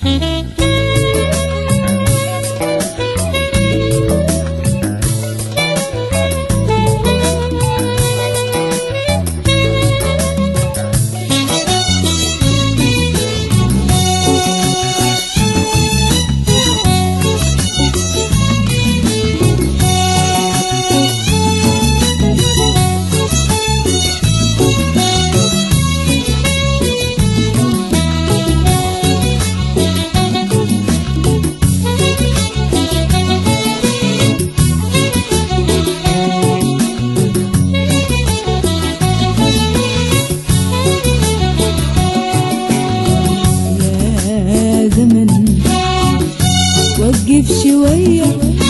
وقف شوية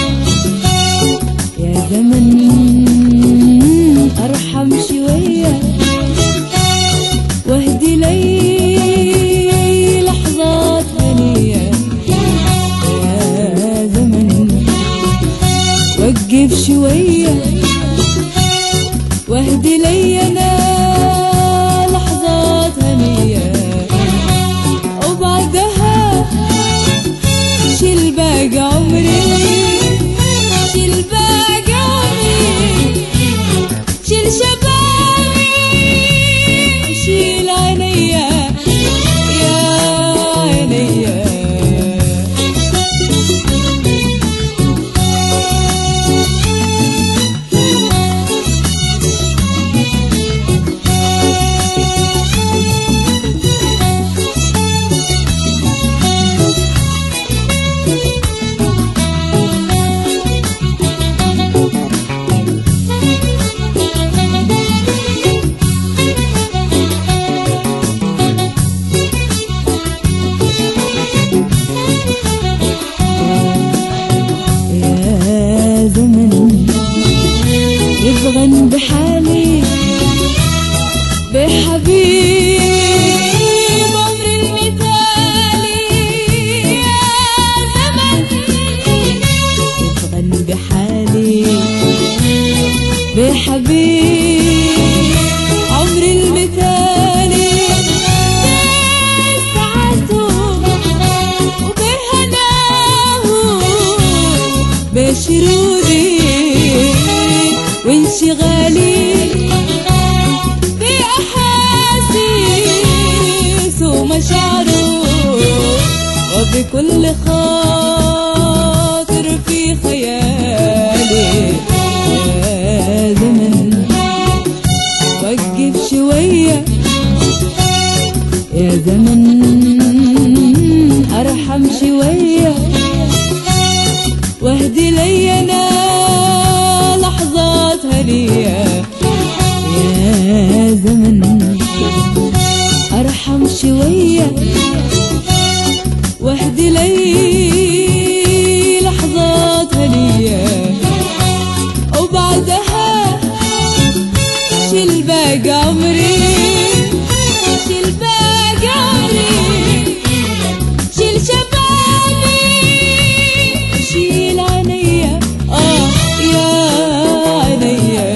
يا زمن، أرحم شوية واهدي لي لحظات هنية. يا زمن وقف شوية واهدي لي أنا لحظات هنية، وبعدها شيل باقي عمري، شيل باقي عمري، شيل شبابي، شيل عينيا يا عينيا. يبغن بحالي بحبيب عمري المثالي. يا زمن يبغن بحالي بحبيب عمري المثالي، بسعته وبهناه بشرودي وانشغالي بأحاسيس ومشاعره، وبكل خاطر في خيالي. يا زمن وقف شوية يا زمن، أرحم شوية واهدي لي أنا لحظات هنية. يا زمن أرحم شوية واهدي لي لحظات هنية، وبعدها شيل باقي عمري، شيل باقي عمري، شيل شبابي، شيل عينيا يا عينيا.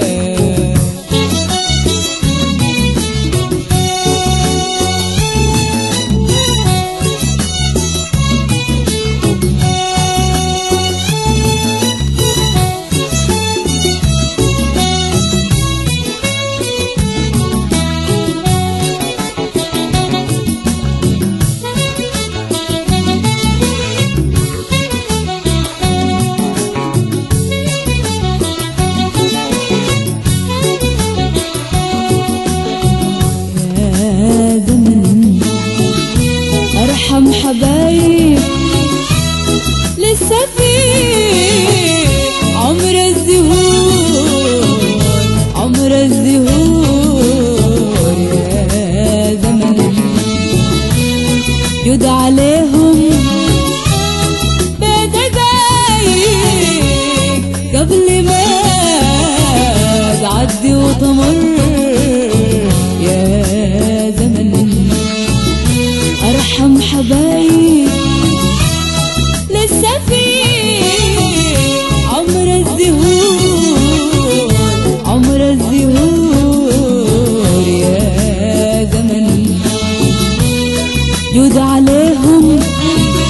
أرحم حبايب لسه في عمر الزهور، عمر الزهور. يا زمن جد عليهم بدقايق قبل ما تعدي وتمر. يا زمن أرحم حبايب لسه في عمر الزهور، عمر الزهور. يا زمن جود عليهم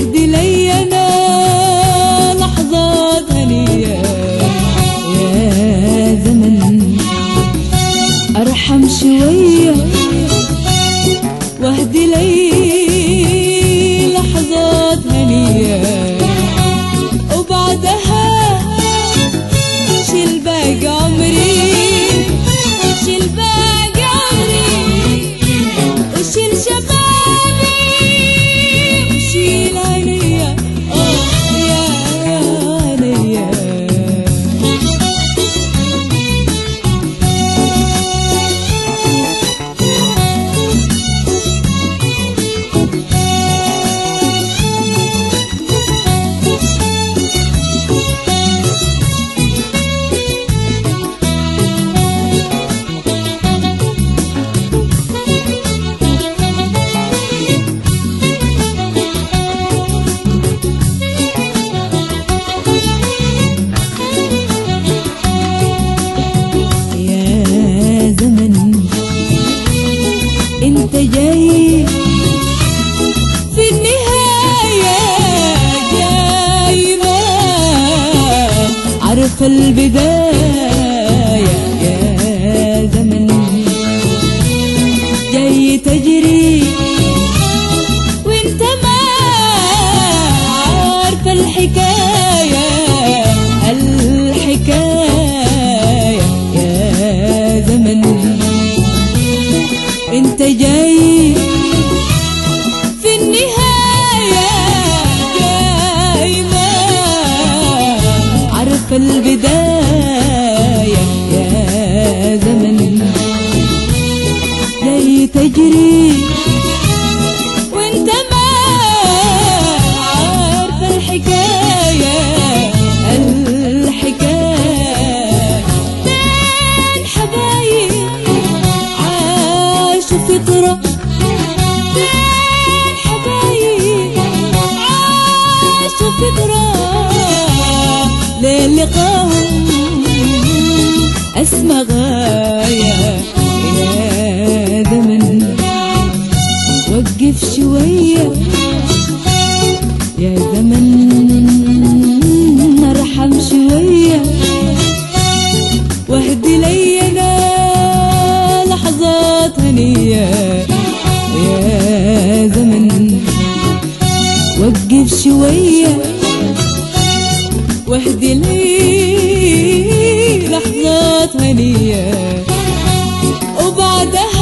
واهدي لي انا لحظات هنية يا زمن ارحم شوية واهدي لي لحظات هنية وبعدها شيل باقي عمري شيل باقي عمري وشيل شبابي وشيل عينيا يا عينيا انت جاي في النهاية جاي ما عرف البداية يا زمن جاي تجري وانت ما عارف الحكاية الحكاية يا زمن انت جاي في النهاية جاي ما عرف البداية يا زمن جاي تجري وانت ما عارف الحكاية الحكاية بين حبايب فطرة بين حبايب عاشوا فطرة للقاهم أسمى غاية يا زمن وقف شوية يا زمن ارحم شوية واهدي لي أنا لحظات هنية يا زمن وقف شوية واهدي لي لحظات هنية وبعدها